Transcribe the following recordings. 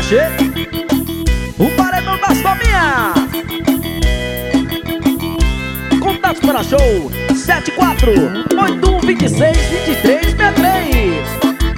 Flash, o paredão das novinhas. Contatos para show 7481262363.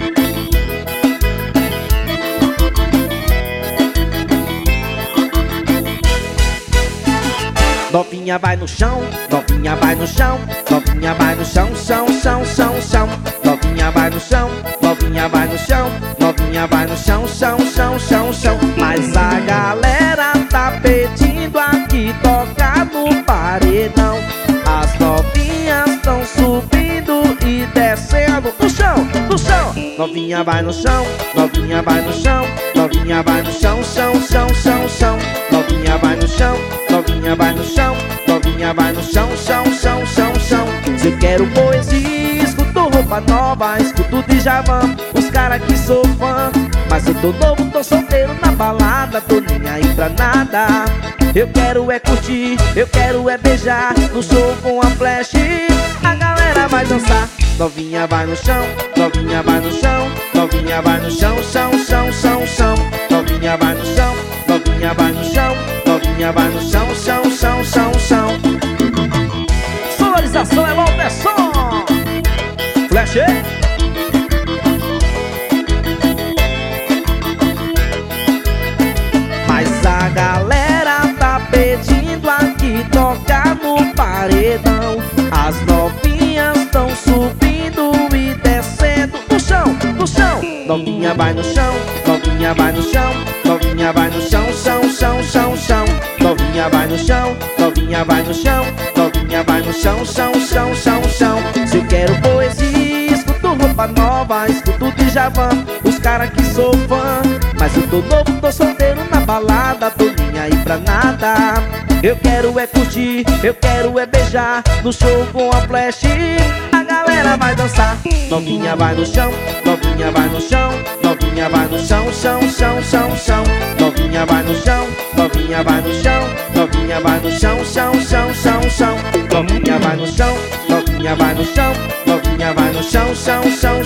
Novinha vai no chão, novinha vai no chão, novinha vai no chão, chão, chão, chão, chão. Novinha vai no chão, novinha vai no chão, novinha vai no chão, chão, chão, chão, chão. Mas a galera tá pedindo aqui tocar no paredão. As novinhas tão subindo e descendo no chão, no chão. Novinha vai no chão, novinha vai no chão, novinha vai no chão, chão, chão, chão, chão. Novinha vai no chão, novinha vai no chão, novinha vai no chão, chão, chão, chão, chão. Se eu quero poesia, escuto roupa nova, escuto Djavan, os cara que sou fã. Mas eu tô novo, tô solteiro na balada, tô nem aí pra nada. Eu quero é curtir, eu quero é beijar, no show com a Flash, a galera vai dançar. Novinha vai no chão, novinha vai no chão, novinha vai no chão, chão, chão, chão, chão. Novinha vai no chão, novinha vai no chão, novinha vai no chão, chão, chão, chão, chão. Sonorização é Walterson Flash. Mas a galera tá pedindo aqui tocar no paredão. As novinhas tão subindo e descendo no chão, no chão. Novinha vai no chão, novinha vai no chão, novinha vai no chão, chão, chão, chão, chão. Novinha vai no chão, novinha vai no chão, novinha vai no chão, chão, chão, chão, chão. Se eu quero poesia, escuto roupa nova, escuto Djavan, os cara que sou fã. Mas eu tô novo, tô solteiro na balada, tô nem aí pra nada. Eu quero é curtir, eu quero é beijar, no show com a Flash, a galera vai dançar. Novinha vai no chão, novinha vai no chão, novinha vai no chão, chão, chão, chão, chão. Novinha vai no chão, novinha vai no chão, novinha vai no chão, chão, chão, chão, chão. Novinha vai no chão, novinha vai no chão, novinha vai no chão, chão, chão,